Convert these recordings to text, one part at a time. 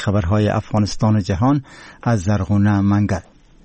خبرهای افغانستان و جهان از زرغونه منگل.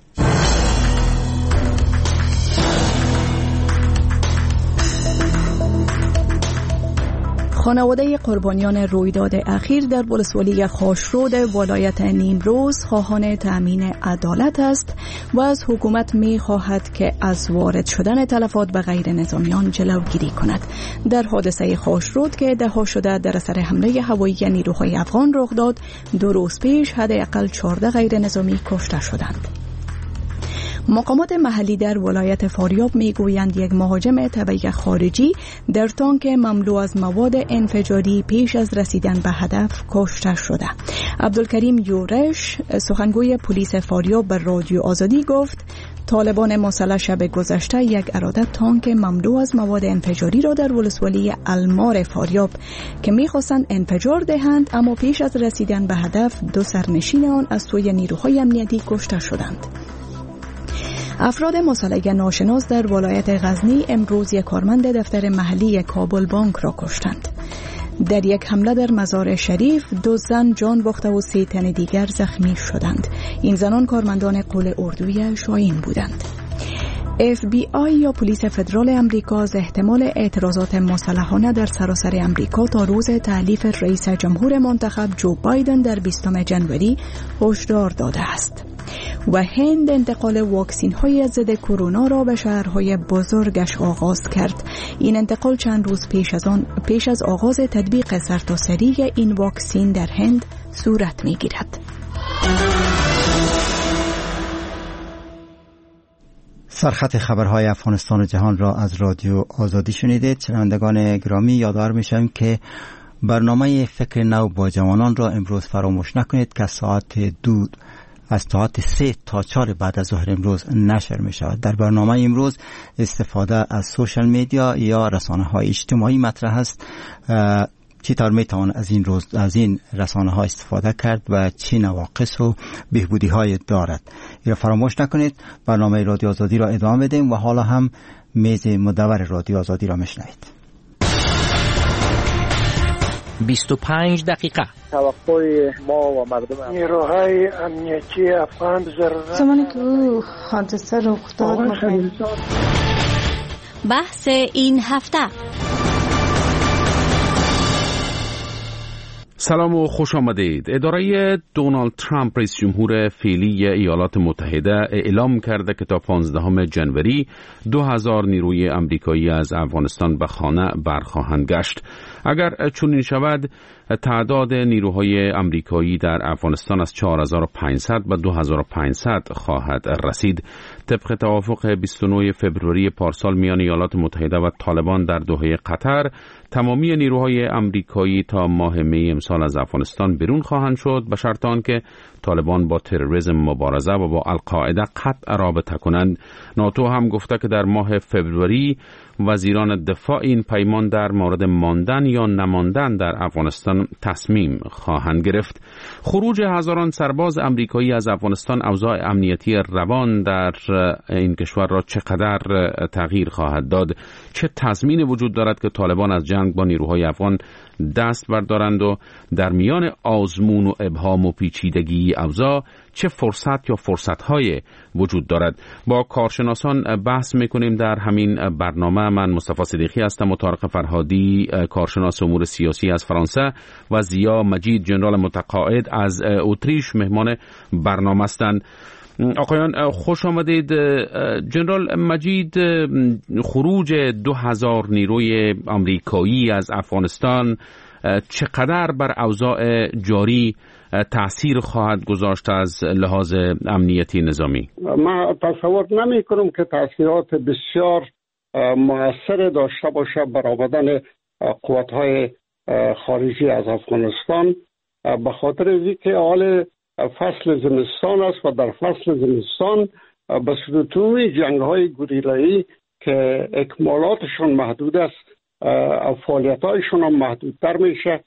خانواده قربانیان رویداد اخیر در ولسوالی خاشرود ولایت نیمروز خواهان تأمین عدالت است و از حکومت می خواهد که از وارد شدن تلفات به غیر نظامیان جلوگیری کند. در حادثه خاشرود که ادعا شده در اثر حمله هوایی نیروهای افغان رخ داد، 2 روز پیش حداقل 14 غیر نظامی کشته شدند. مقامات محلی در ولایت فاریاب میگویند یک مهاجم تبعی خارجی در تانک مملو از مواد انفجاری پیش از رسیدن به هدف کشته شده. عبدالکریم یورش، سخنگوی پلیس فاریاب، به رادیو آزادی گفت طالبان مسلح شب گذشته یک اراده تانک مملو از مواد انفجاری را در ولسوالی المار فاریاب که می‌خواستند انفجار دهند، اما پیش از رسیدن به هدف 2 سرنشین آن از سوی نیروهای امنیتی کشته شدند. افراد مسلح ناشناس در ولایت غزنی امروز یک کارمند دفتر محلی کابل بانک را کشتند. در یک حمله در مزار شریف 2 زن جان باخته و 3 تن دیگر زخمی شدند. این زنان کارمندان قول اردوی شاهین بودند. FBI یا پلیس فدرال امریکا از احتمال اعتراضات مسلحانه در سراسر امریکا تا روز تحلیف رئیس جمهور منتخب جو بایدن در 20 جنوری هشدار داده است. و هند انتقال واکسین های ضد کرونا را به شهرهای بزرگش آغاز کرد. این انتقال چند روز پیش از آغاز تطبیق سرتاسری این واکسین در هند صورت می گیرد. سرخط خبرهای افغانستان و جهان را از رادیو آزادی شنیدید. شنوندگان گرامی، یادآور میشم که برنامه فکر نو با جوانان را امروز فراموش نکنید که از ساعت 3 تا 4 بعد از ظهر امروز نشر می شود. در برنامه امروز استفاده از سوشل میدیا یا رسانه های اجتماعی مطرح است. چطور می توان از این رسانه ها استفاده کرد و چه نواقص و بهبودی های دارد. این را فراموش نکنید. برنامه رادیو آزادی را ادامه بدیم و حالا هم میز مدور رادیو آزادی را میشنوید. 25 دقیقه توقع ما و مردم نیروهای امنیتی افغان زمانی که حادثه رخ داد بحث این هفته. سلام و خوش آمدید. اداره دونالد ترامپ رئیس جمهور فعلی ایالات متحده اعلام کرده که تا 15 جنوری 2000 نیروی آمریکایی از افغانستان به خانه برخواهند گشت. اگر چنین شود تعداد نیروهای آمریکایی در افغانستان از 4500 به 2500 خواهد رسید. طبق توافق 29 فوریه پارسال میان ایالات متحده و طالبان در دوحه قطر، تمامی نیروهای آمریکایی تا ماه می امسال از افغانستان بیرون خواهند شد به شرط آنکه طالبان با تروریسم مبارزه و با القاعده قطع رابطه کنند. ناتو هم گفته که در ماه فوریه وزیران دفاع این پیمان در مورد ماندن یا نماندن در افغانستان تصمیم خواهند گرفت. خروج هزاران سرباز آمریکایی از افغانستان اوضاع امنیتی روان در این کشور را چقدر تغییر خواهد داد؟ چه تضمینی وجود دارد که طالبان از جنگ با نیروهای افغان دست بردارند و در میان آزمون و ابهام و پیچیدگی اوضاع چه فرصت یا فرصت‌های وجود دارد؟ با کارشناسان بحث می‌کنیم در همین برنامه. من مصطفی صدیقی هستم و طارق فرهادی کارشناس امور سیاسی از فرانسه و زیا مجید جنرال متقاعد از اتریش مهمان برنامه هستند. آقایان خوش آمدید. جنرال مجید، خروج 2000 نیروی آمریکایی از افغانستان چقدر بر اوضاع جاری تأثیر خواهد گذاشت از لحاظ امنیتی نظامی؟ من تصور نمی کنم که تأثیرات بسیار مؤثر داشته باشه بر آمدن قوت‌های خارجی از افغانستان، به خاطر اینکه حال فصل زمستان است و در فصل زمستان به صورت عمومی جنگ‌های گوریلایی که اکمالاتشون محدود است، فعالیت‌هایشون هم محدودتر میشه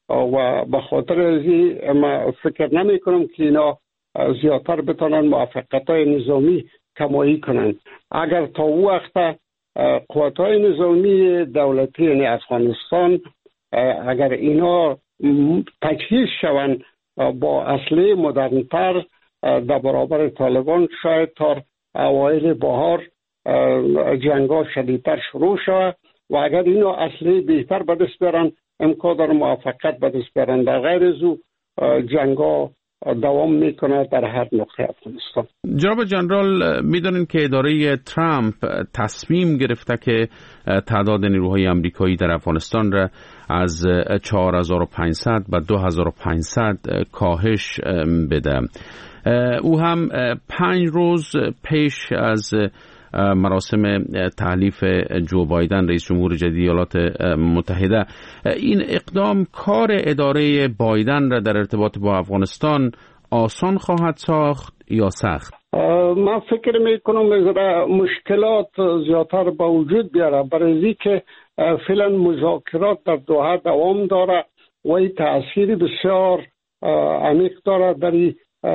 و به خاطر ازی ما فکر نمی کنم که اینا زیادتر بتونن موفقیت‌های نظامی کمایی کنند. اگر تا او وقت قوت‌های نظامی دولتی افغانستان اگر اینا تجهیز شوند با اسلحه مدرن‌تر در برابر طالبان شاید تا اوایل بهار جنگ‌ها شدیدتر شروع شود و اگر اینو اسلحه بهتر به دست بیارن امکان داره موفقیت به دست بیارن. در غیر از او جنگ‌ها دوام میکنه در هر نقطه افغانستان. جناب جنرال، میدونین که اداره ترامپ تصمیم گرفته که تعداد نیروهای آمریکایی در افغانستان را از 4500 به 2500 کاهش بده. او هم 5 روز پیش از مراسم تحلیف جو بایدن رئیس جمهور جدید ایالات متحده این اقدام کار اداره بایدن را در ارتباط با افغانستان آسان خواهد ساخت یا سخت؟ من فکر میکنم مشکلات زیادتر به وجود بیاره، برای که فعلا مذاکرات در دوحه دوام داره و این تأثیر بسیار عمیق داره در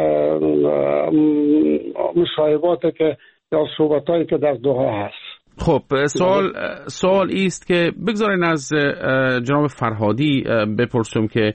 مصاحباتی که یا صحبتایی که در دوحه هست. خب سوال ایست که بگذارین از جناب فرهادی بپرسم که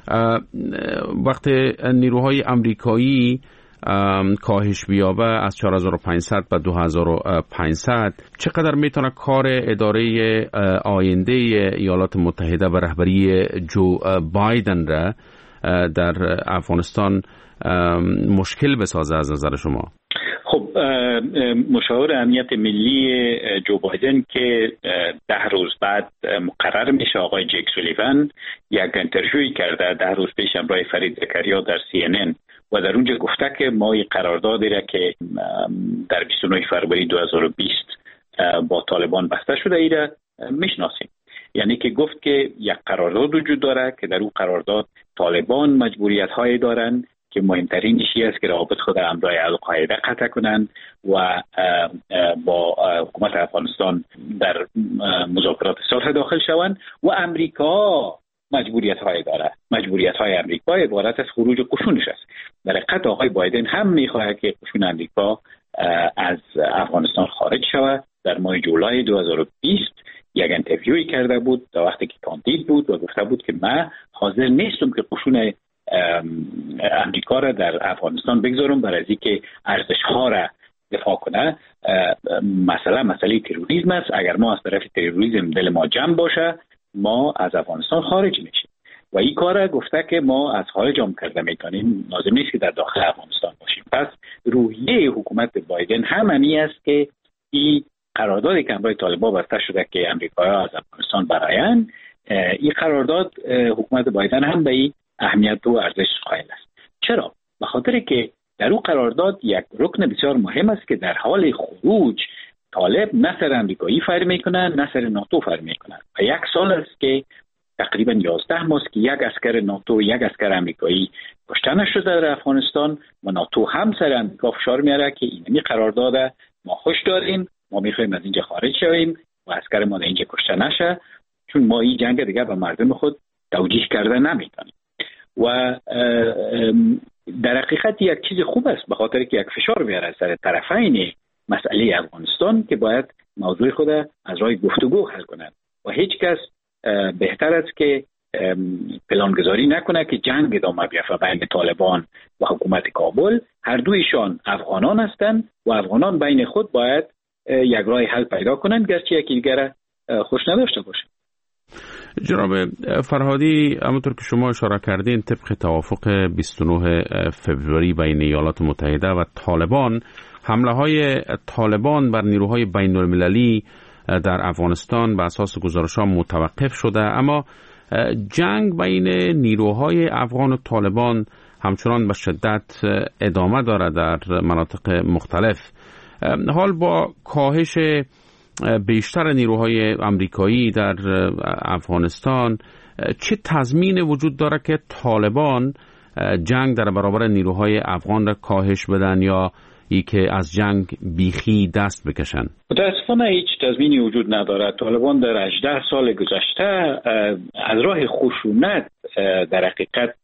وقتی نیروهای آمریکایی کاهش بیابه از 4500 به 2500 چقدر میتونه کار اداره آینده ایالات متحده و رهبری جو بایدن را در افغانستان مشکل بسازه از نظر شما؟ خب مشاور امنیت ملی جو بایدن که 10 روز بعد مقرر میشه، آقای جک سولیوان یک انترویوی کرده 10 روز پیش همراه فرید زکریا در CNN و در اونجا گفته که ما یک قراردادی را که در 29 فروری 2020 با طالبان بسته شده ای را میشناسیم. یعنی که گفت که یک قرارداد وجود داره که در اون قرارداد طالبان مجبوریت هایی دارن که مهمترین ایشی است که روابط خود همراه القاعده قطع کنند و با حکومت افغانستان در مذاکرات صلح داخل شوند و امریکا مجبوریت های داره. مجبوریت های امریکا عبارت از خروج قشونش است. در حقیقت آقای بایدن هم میخواهد که قشون امریکا از افغانستان خارج شود. در ماه جولای 2020 یک انترویوی کرده بود در وقتی که کاندید بود و گفته بود که من حاضر نیستم که قشون امریکا را در افغانستان بگذارم برای اینکه ارزش‌ها را دفاع کنه. مثلا مسئله تروریسم است. اگر ما از طرف تروریسم دل ما جمع باشه ما از افغانستان خارج میشیم و این کار را گفته که ما از خارج هم کرده میکنیم، لازم نیست که در داخل افغانستان باشیم. پس روحیه حکومت بایدن همانی است که این قراردادی که همراه طالبان بسته شده که امریکایی‌ها از افغانستان برآیند، این قرارداد حکومت بایدن هم به این اهمیت و ارزش قائل است. چرا؟ به خاطر که در اون قرارداد یک رکن بسیار مهم است که در حال خروج طالب نه سر امریکایی فر میکنه نه سر ناتو فر میکنه و 1 سال است که تقریبا 11 ماست که یک اسکر ناتو و یک اسکر امریکایی کشته نشده در افغانستان و ناتو هم سر امریکا فشار میاره که این قرارداد ما خوش داریم، ما میخوایم از اینجا خارج شویم و اسکر ما در اینجا کشته نشه، چون ما این جنگ دیگه به مردم خود توجیه کرده نمیتونیم. و در حقیقت یک چیز خوب است به خاطر که یک فشار بیاره سر طرفین مسئله افغانستان که باید موضوع خود از راه گفتگو حل کنند و هیچ کس بهتر است که پلانگذاری نکنه که جنگ ادامه بیفته بین طالبان و حکومت کابل. هر دویشان افغانان هستند و افغانان بین خود باید یک راه حل پیدا کنند گرچه یکی دیگر خوش نداشته باشند. جناب فرهادی، همونطور که شما اشاره کردین طبق توافق 29 فوریه بین ایالات متحده و طالبان، حمله های طالبان بر نیروهای بین المللی در افغانستان به اساس گزارش‌ها متوقف شده، اما جنگ بین نیروهای افغان و طالبان همچنان به شدت ادامه دارد در مناطق مختلف. حال با کاهش بیشتر نیروهای آمریکایی در افغانستان چه تضمین وجود داره که طالبان جنگ در برابر نیروهای افغان را کاهش بدن یا ای که از جنگ بیخی دست بکشن؟ متاسفانه هیچ تضمینی وجود نداره. طالبان در 18 سال گذشته از راه خشونت در حقیقت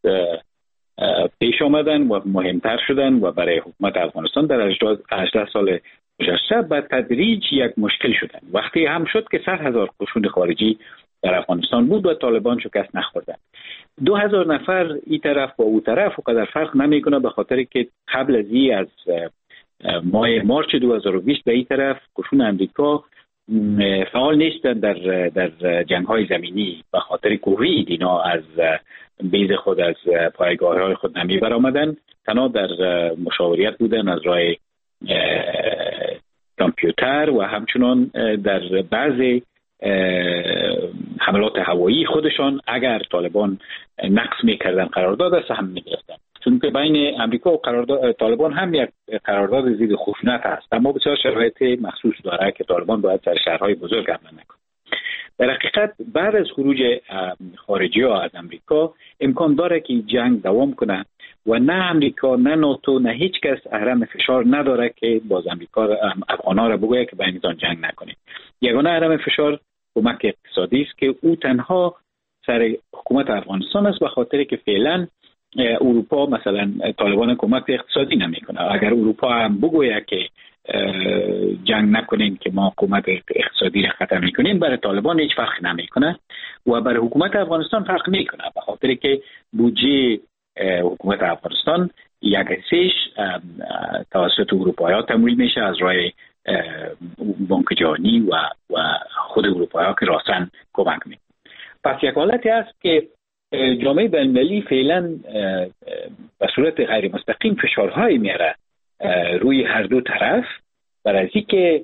پیش آمدن و مهمتر شدن و برای حکومت افغانستان در 18 سال گذشته به تدریج یک مشکل شدن. وقتی هم شد که 100,000 قشون خارجی در افغانستان بود و طالبان شکست نخوردن. 2,000 نفر این طرف و او طرف و قدر فرق نمیکنه، به خاطر که قبل از این از ماه مارچ 2020 به این طرف قشون امریکا فعال نیستن در جنگ‌های زمینی، به خاطر کووید اینا از بیز خود از پایگاه‌های خود نمی برآمدن، تنها در مشاوریت بودن از راه کامپیوتر و همچنان در بعضی حملات هوایی خودشان اگر طالبان نقض میکردن قرارداد است هم میگرفتن، چون که بین امریکا و طالبان هم یک قرارداد ضد خشونت هست، اما بسیار شرایط مخصوص داره که طالبان باید در شهرهای بزرگ حمله نکنه. در حقیقت بعد از خروج خارجی ها از امریکا امکان داره که جنگ دوام کنه و نه امریکا نه ناتو نه هیچ کس اهرم فشار نداره که باز امریکا افغان‌ها را بگوید که بینتان جنگ نکنید. یگانه اهرم فشار کمک اقتصادی است که او تنها سر حکومت افغانستان است، به خاطر که فعلا اروپا مثلا طالبان کمک اقتصادی نمیکنه. اگر اروپا هم بگوید که جنگ نکنین که ما حکومت اقتصادی را ختم میکنیم، برای طالبان هیچ فرق نمیکنه و برای حکومت افغانستان فرق میکنه، به خاطر که بودجه حکومت افغانستان 1/3 توسط اروپایی‌ها تمویل میشه از راه بانک جهانی و خود اروپایی‌ها که راستن کمک میکنه. پس یک حالتی هست که جامعه بین‌المللی فعلا به صورت غیر مستقیم فشارهایی میاره روی هر دو طرف برای اینکه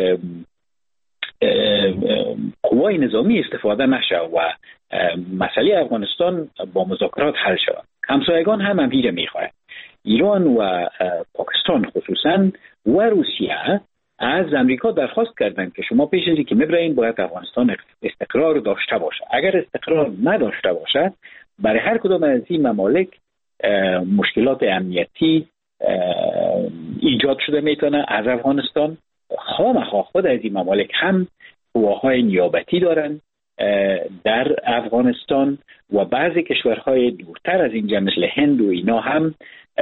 قوای نظامی استفاده نشه و مسئله افغانستان با مذاکرات حل شود. همسایگان هم همین میخواهند. ایران و پاکستان خصوصا و روسیه از امریکا درخواست کردند که شما پیش از اینکه میبرین باید افغانستان استقرار داشته باشه. اگر استقرار نداشته باشد برای هر کدام از این ممالک مشکلات امنیتی ایجاد شده میتونه. از افغانستان خامخواه خود از این ممالک هم قواهای نیابتی دارن در افغانستان و بعضی کشورهای دورتر از اینجا مثل هند و اینا هم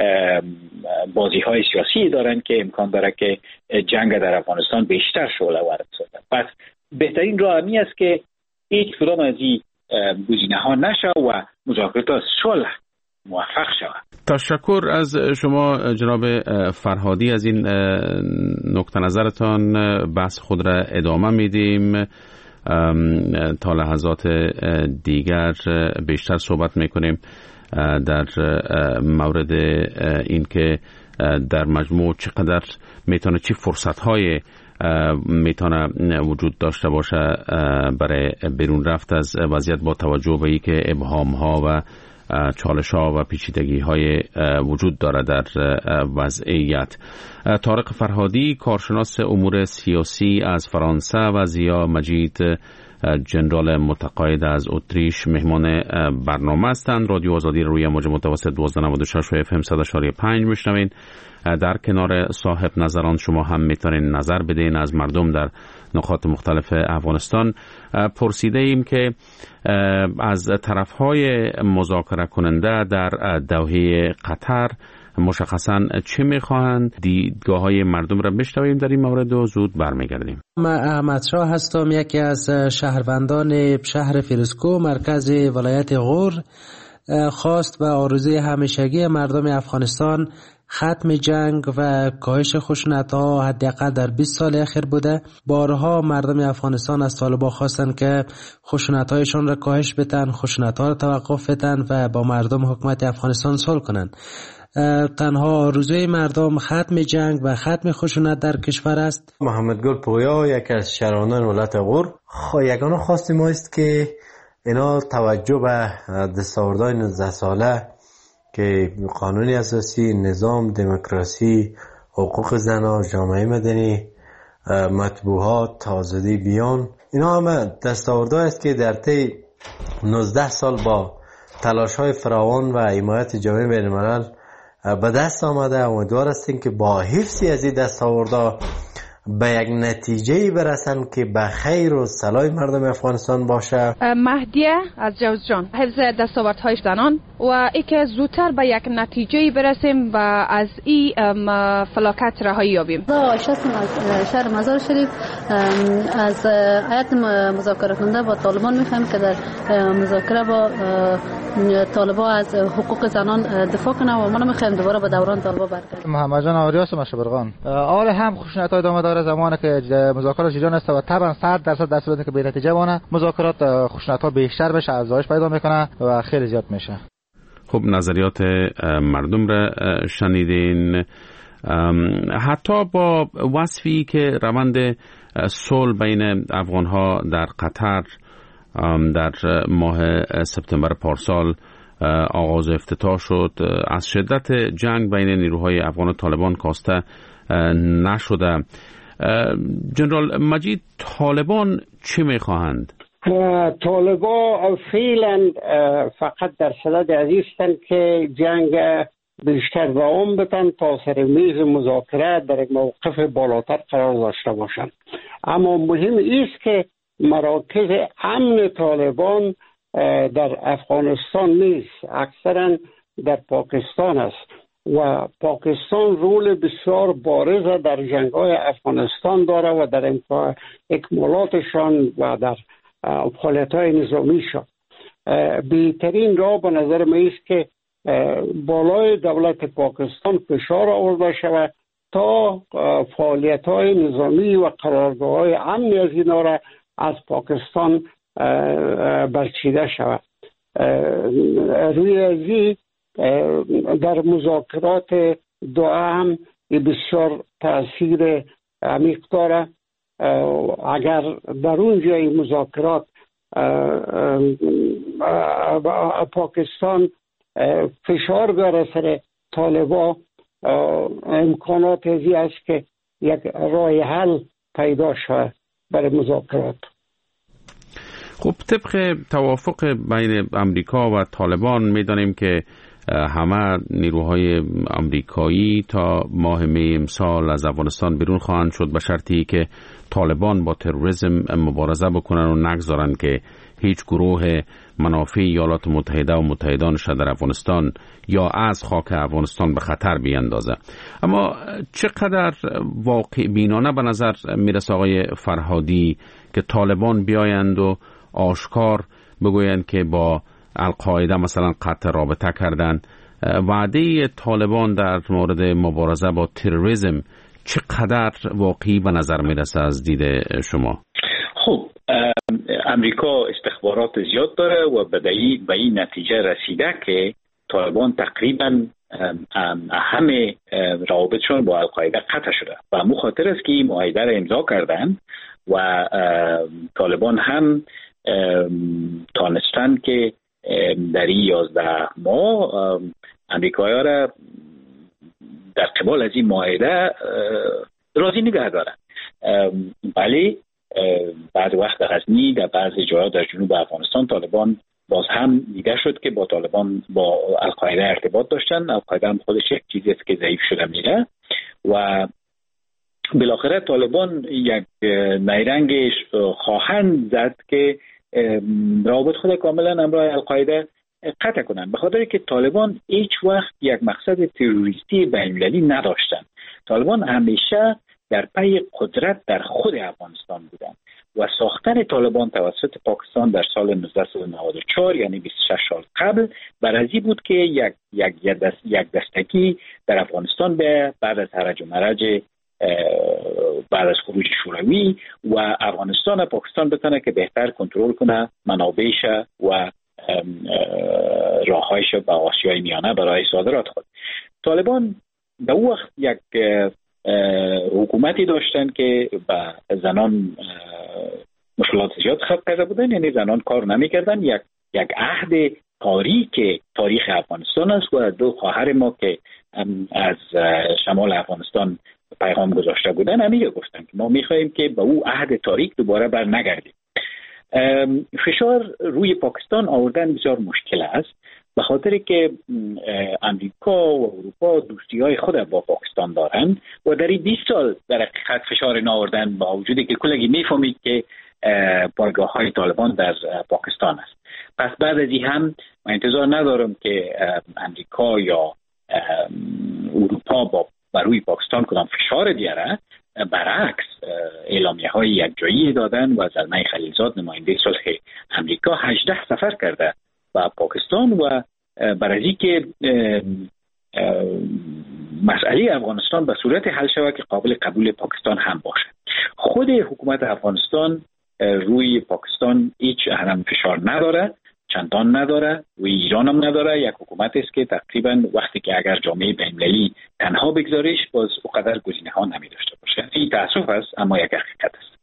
بازی های سیاسی دارن که امکان داره که جنگ در افغانستان بیشتر شعله ورد شده. پس بهترین راه همی است که هیچ کدام از این گزینه ها نشه و مذاکرات صلح موفق شود. تشکر از شما جناب فرهادی. از این نکته نظرتان بحث خود را ادامه میدیم. تا لحظات دیگر بیشتر صحبت میکنیم در مورد این که در مجموع چقدر میتونه چی فرصت‌های میتونه وجود داشته باشه برای بیرون رفت از وضعیت با توجه به اینکه ابهام‌ها و چالش‌ها و پیچیدگی‌های وجود داره در وضعیت. طارق فرهادی کارشناس امور سیاسی از فرانسه و زیا مجید جنرال متقاعد از اتریش مهمان برنامه هستند. رادیو آزادی روی موج متوسط 1296 و FM 100.5 میشنوین. در کنار صاحب نظران شما هم میتونین نظر بدین از مردم در نقاط مختلف افغانستان. پرسیده ایم که از طرفهای مذاکره کننده در دوحه قطر مشخصاً چه میخواهند؟ دیدگاه های مردم را بشنویم در این مورد و زود برمیگردیم. من احمد شاه هستم، یکی از شهروندان شهر فیروزکوه مرکز ولایت غور. خواست و آرزوی همیشگی مردم افغانستان ختم جنگ و کاهش خشونت‌ها حداقل در 20 سال اخیر بوده. بارها مردم افغانستان از طالبان خواستن که خشونت‌هایشان را کاهش بدن، خشونت‌ها را توقف بدن و با مردم حکومت افغانستان صلح کنند. تنها آرزوی مردم ختم جنگ و ختم خشونت در کشور است. محمد گل پویا، یکی از شهروندان ولایت غور. یگانه خواست ما است که اینا توجه به دستاوردهای 19 ساله که قانون اساسی، نظام دموکراسی، حقوق زنان، جامعه مدنی، مطبوعات، آزادی بیان، اینا همه دستاوردهایی است که در طی 19 سال با تلاش‌های فراوان و حمایت جامعه بین‌الملل به دست آمده. امیدوار هستیم که با حفظ از این دستاوردها به یک نتیجه برسن که به خیر و صلاح مردم افغانستان باشه. مهدیه از جوزجان، حفظ دستاوردهای زنان و ای که زودتر به یک نتیجه برسیم و از این فلاکت رهایی یابیم. عایشه از شهر مزار شریف از هیئت مذاکره کننده با طالبان میخوایم که در مذاکره با طالبان از حقوق زنان دفاع کنه و ما نمیخوایم دوباره به دوران طالبان برگردیم. محمد جان آریاس مشبرغان. آل هم خشونت های ادامه داره زمانی که مذاکرات جریان است و طبعا 100% در صورتی که به نتیجه بونه مذاکرات خشونت ها بیشتر بشه، افزایش پیدا میکنه و خیلی زیاد میشه. خب نظریات مردم را شنیدین. حتی با وصفی که روند صلح بین افغان‌ها در قطر در ماه سپتامبر پارسال آغاز افتتاح شد، از شدت جنگ بین نیروهای افغان و طالبان کاسته نشده. جنرال مجید، طالبان چی میخواهند؟ طالبان فعلا فقط در صدد هستند که جنگ بیشتر دوام بدن تا سر میز مذاکره در یک موقف بالاتر قرار داشته باشند. اما مهم است که مراکز امن طالبان در افغانستان نیست، اکثرا در پاکستان است و پاکستان رول بسیار بارز در جنگ‌های افغانستان داره و در اکمالاتشان و در فعالیت‌های نظامیشان. بهترین راه به نظر من است که بالای دولت پاکستان فشار آورده شود تا فعالیت‌های نظامی و قرارگاه‌های امنی از اینا را از پاکستان برچیده شود. روی ازی در مذاکرات دوام بسیار تأثیر عمیق داره. اگر در اونجای مذاکرات پاکستان فشار بیاره سر طالبان، امکانات ازی است که یک راه حل پیدا شود برای مذاکرات. خب طبق توافق بین امریکا و طالبان میدانیم که همه نیروهای امریکایی تا ماه می امسال از افغانستان بیرون خواهند شد به شرطی که طالبان با تروریسم مبارزه بکنن و نگذارن که هیچ گروه منافع ایالات متحده و متحدانش در افغانستان یا از خاک افغانستان به خطر بیاندازه. اما چقدر واقع بینانه به نظر میرسه آقای فرهادی که طالبان بیایند و آشکار بگویند که با القاعده مثلا قطع رابطه کردن؟ وعده طالبان در مورد مبارزه با تروریسم چقدر واقعی به نظر میرسه از دید شما؟ خب امریکا استخبارات زیاد داره و به این نتیجه رسیده که طالبان تقریبا همه روابطشون با القاعده قطع شده و همون خاطر است که این معاهده را امضا کردن و طالبان هم تانستن که در این 11 ماه امریکایی‌ها را در قبال از این معاهده راضی نگه دارن. ولی بعد وقت در غزنی در بعضی جاها در جنوب افغانستان طالبان باز هم دیده شد که با طالبان با القاعده ارتباط داشتن. القاعده هم خودش یک چیزی است که ضعیف شده میره و بالاخره طالبان یک نیرنگش خواهند زد که روابط خود کاملا همراه القاعده قطع کنند، به خاطر که طالبان هیچ وقت یک مقصد تروریستی بین‌المللی نداشتند. طالبان همیشه در پی قدرت در خود افغانستان بودند و ساختن طالبان توسط پاکستان در سال 1994 یعنی 26 سال قبل برازی بود که یک دستگی در افغانستان به بعد از هرج و مرج بعد از خروج شوروی و افغانستان پاکستان بتونه که بهتر کنترل کنه منابعش و راههایش به آسیای میانه برای صادرات خود. طالبان در اون وقت یک حکومتی داشتن که به زنان مشکلات زیاد خلق کرده بودن، یعنی زنان کار نمی‌کردن. یک عهد تاریخ افغانستان است و دو خواهر ما که از شمال افغانستان پیغام گذاشته بودن همیشه گفتن که ما می‌خواهیم که به او عهد تاریک دوباره بر نگردیم. فشار روی پاکستان آوردن بسیار مشکل است به خاطر که امریکا و اروپا دوستی های خود با پاکستان دارند و در این 20 سال در حقیقت فشار نآوردن، با وجودی که کلگی میفهمید که پایگاه های طالبان در پاکستان است. پس بعد از این هم من انتظار ندارم که امریکا یا اروپا بر روی پاکستان کدام فشار دیاره. برعکس اعلامیه های یکجایی دادن و زلمه خلیلزاد نماینده صلح امریکا 18 سفر کرده و پاکستان و برای که مسئله افغانستان به صورت حل شود که قابل قبول پاکستان هم باشه. خود حکومت افغانستان روی پاکستان هیچ هم فشار نداره، چندان نداره، و ایران هم نداره. یک حکومت است که تقریبا وقتی که اگر جامعه بین‌المللی تنها بگذاریش باز اونقدر گزینه ها نمی داشته باشه. این تأسف است اما یک حقیقت است.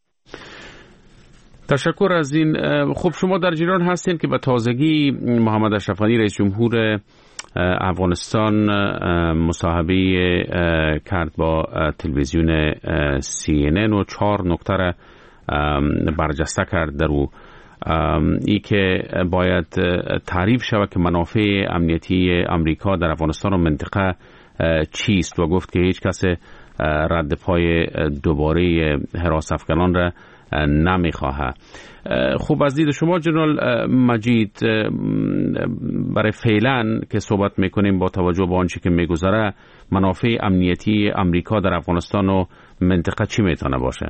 تشکر از این. خب شما در جریان هستین که به تازگی محمد اشرف غنی رئیس جمهور افغانستان مصاحبه کرد با تلویزیون CNN و 4 نکته را برجسته کرد در او. ای که باید تعریف شود که منافع امنیتی امریکا در افغانستان و منطقه چیست و گفت که هیچ کس رد پای دوباره حراس افغانان را نمیخواه. خوب از دید شما جنرال مجید، برای فعلا که صحبت میکنیم با توجه به آنچه که میگذره منافع امنیتی امریکا در افغانستان و منطقه چی میتونه باشه؟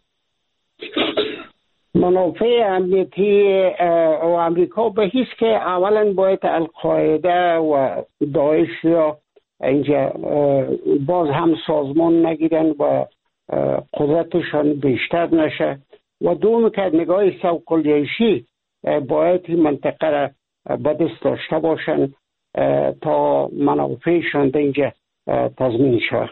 منافع امنیتی و امریکا به هیچ که اولا باید القاعده و داعش یا اینجا باز هم سازمان نگیرن و قدرتشان بیشتر نشه، و دوم که نگاه سوکالیشی باید این منطقه را به دست داشته باشن تا منافعشان اینجا تضمین شود.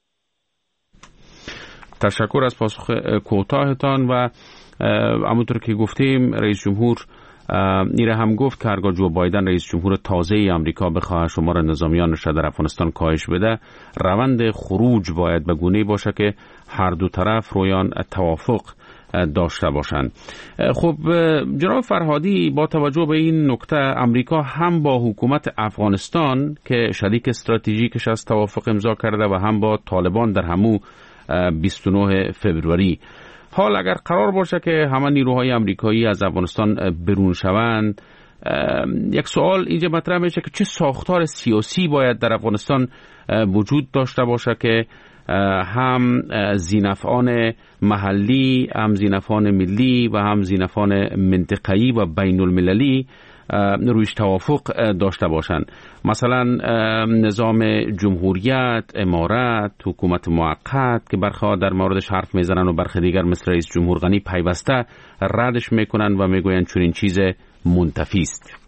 تشکر از پاسخ کوتاهتان. و همونطور که گفتیم رئیس جمهور ایره هم گفت که هرگاه جو بایدن رئیس جمهور تازه امریکا بخواه شمار نظامیانش در افغانستان کاهش بده، روند خروج باید به گونه‌ای باشه که هر دو طرف رویان توافق داشته باشند. خب جناب فرهادی، با توجه به این نکته امریکا هم با حکومت افغانستان که شریک استراتژیکش از توافق امضا کرده و هم با طالبان در همو 29 فوریه، حال اگر قرار باشه که همه نیروهای امریکایی از افغانستان برون شوند، یک سوال اینجا مطرح میشه که چه ساختار سیاسی باید در افغانستان وجود داشته باشه که هم ذینفعان محلی، هم ذینفعان ملی و هم ذینفعان منطقه‌ای و بین المللی رویش توافق داشته باشند. مثلا نظام جمهوریت، امارت، حکومت موقت که برخی در موردش حرف میزنن و برخی دیگر مثل رئیس جمهور غنی پیوسته ردش میکنن و میگوین چون این چیز منتفی است.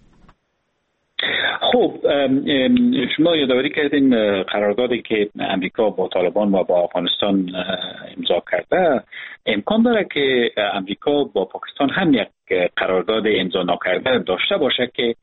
خب شما یادآوری کردین قراردادی که امریکا با طالبان و با افغانستان امضا کرده، امکان داره که امریکا با پاکستان هم یک قرارداد امضا ناکرده داشته باشه که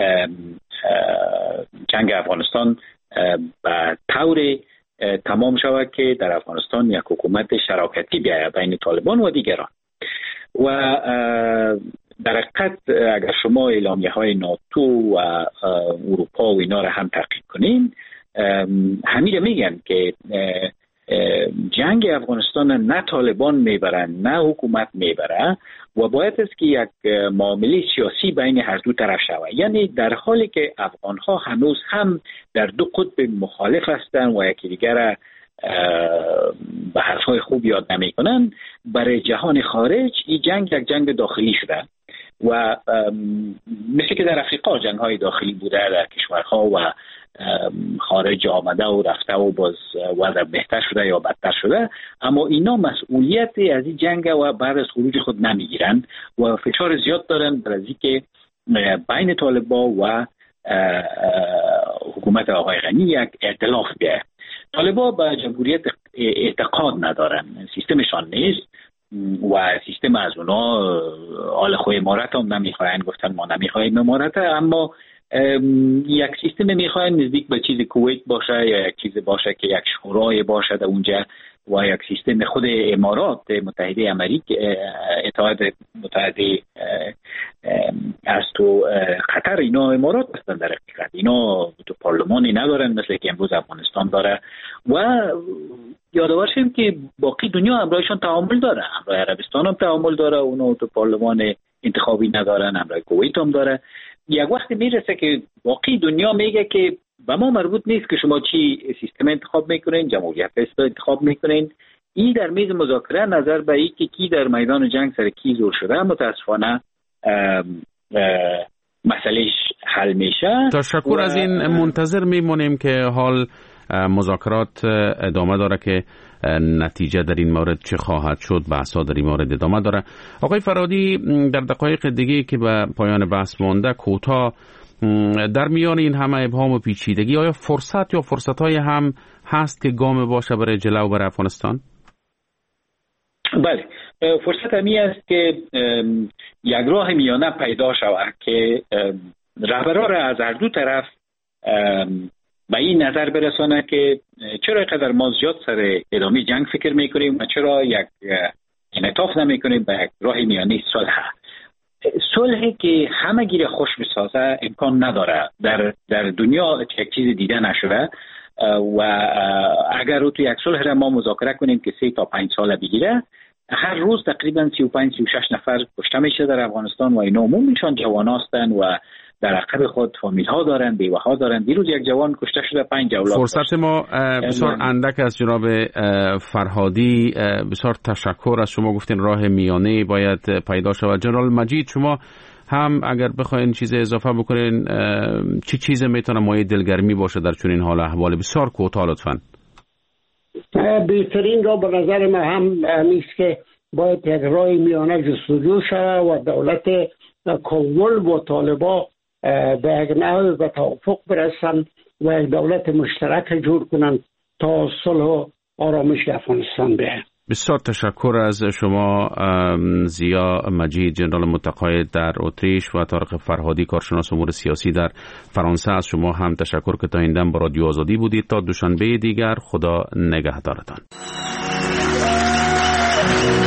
جنگ افغانستان به طور تمام شود که در افغانستان یک حکومت شراکتی بیاید بین طالبان و دیگران. و در حقیقت اگر شما اعلامیه های ناتو و اروپا و اینا را هم تحقیق کنین، همین میگن که جنگ افغانستان نه طالبان میبرن نه حکومت میبره و باید است که یک معامله سیاسی بین هر دو طرف شود. یعنی در حالی که افغان ها هنوز هم در دو قطب مخالف هستند و یکی دیگر به حرفهای خوب یاد نمی کنن، برای جهان خارج این جنگ یک جنگ داخلی شده و مثل که در افریقا جنگ های داخلی بوده در کشورها و خارج آمده و رفته و باز وضع بهتر شده یا بدتر شده، اما اینا مسئولیت از این جنگ و بعد از خروج خود نمیگیرن و فشار زیاد دارن برای که بین طالبان و حکومت آقای غنی یک ائتلاف بیاید. طالبان به جمهوریت اعتقاد ندارن، سیستمشان نیست و سیستم از اونا آل خوی امارت هم نمیخواین، گفتن ما نمیخوایم امارت، اما یک سیستم میخواین نزدیک به چیز کویت باشه یا یک چیز باشه که یک شورای باشه در اونجا و یک سیستم خود امارات متحده امریکا، اتحاد متحده است و قطر، اینا امارات هستند در حقیقت. اینا تو پارلمانی ندارن مثل که امروز افغانستان داره و یادآور شیم که باقی دنیا همراهشان تعامل داره. همراه عربستان هم تعامل داره، اونا تو پارلمان انتخابی ندارن. همراه کویت هم داره. یک وقت میرسه که باقی دنیا میگه که به ما مربوط نیست که شما چی سیستم انتخاب میکنین، جمهوریت اسلامی انتخاب میکنین. این در میز مذاکره نظر به این که کی در میدان جنگ سر کی زور شده متاسفانه مسئلهش حل میشه. تشکر از این. منتظر میمونیم که حال مذاکرات ادامه داره که نتیجه در این مورد چه خواهد شد. بحث‌ها در این مورد ادامه داره. آقای فرهادی، در دقایق دیگه که به پایان بحث مانده، کوتاه در میان این همه ابهام و پیچیدگی آیا فرصت یا فرصت‌های هم هست که گام باشه برای جلو برای افغانستان؟ بله، فرصت همی است که یک راه میانه پیدا شود که رهبران را از هر دو طرف به این نظر برسانه که چرا اینقدر ما زیاد سر ادامه جنگ فکر میکنیم و چرا یک انعطاف نمیکنیم به یک راه میانه صلحی که همه گیر خوش بسازه امکان نداره. در دنیا یک چیز دیده نشده و اگر رو تو یک صلح را ما مذاکره کنیم که 3 تا 5 سال بگیره، هر روز تقریبا 35-36 نفر کشته میشه در افغانستان و این عمومشان جوان هستند و در عقب خود فامیل ها دارن، بیوه ها دارن. دیروز یک جوان کشته شده، 5 اولاد. فرصت ما بسیار اندک از جناب فرهادی. بسیار تشکر از شما. گفتین راه میانه باید پیدا شود. جنرال مجید، شما هم اگر بخواین چیز اضافه بکنین، چی چیز میتونه مایه دلگرمی باشه در چنین حال احوال؟ بسیار کوتاه لطفاً. بهترین را به نظر من هم نیست که باید یک راه میانه جستجو شود و دولت کابل و طالبان به یک نحو به توافق برسن و یک دولت مشترک جور کنن تا صلح و آرامش افغانستان بیاید. بسیار تشکر از شما ضیا مجید، جنرال متقاعد در اتریش، و طارق فرهادی، کارشناس امور سیاسی در فرانسه. از شما هم تشکر که تا این دم با رادیو آزادی بودید. تا دوشنبه دیگر، خدا نگهدارتان.